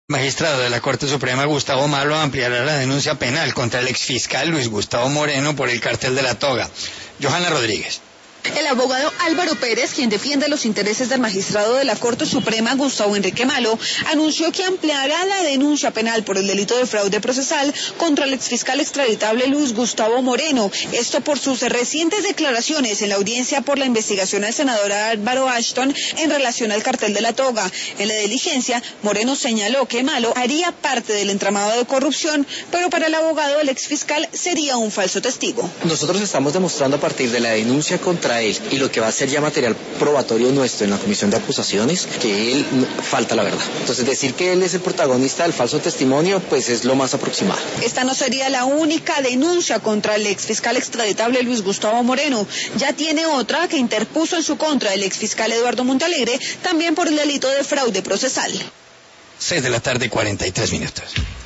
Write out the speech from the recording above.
Magistrado de la Corte Suprema Gustavo Malo ampliará la denuncia penal contra el exfiscal Luis Gustavo Moreno por el cartel de la toga. Johanna Rodríguez. El abogado Álvaro Pérez, quien defiende los intereses del magistrado de la Corte Suprema, Gustavo Enrique Malo, anunció que ampliará la denuncia penal por el delito de fraude procesal contra el exfiscal extraditable Luis Gustavo Moreno. Esto por sus recientes declaraciones en la audiencia por la investigación al senador Álvaro Ashton en relación al cartel de la toga. En la diligencia, Moreno señaló que Malo haría parte del entramado de corrupción, pero para el abogado el exfiscal sería un falso testigo. Nosotros estamos demostrando a partir de la denuncia contra él y lo que va a ser ya material probatorio nuestro en la comisión de acusaciones, que él falta la verdad. Entonces decir que él es el protagonista del falso testimonio, pues es lo más aproximado. Esta no sería la única denuncia contra el exfiscal extraditable Luis Gustavo Moreno. Ya tiene otra que interpuso en su contra el exfiscal Eduardo Montalegre, también por el delito de fraude procesal. 6:43 p.m.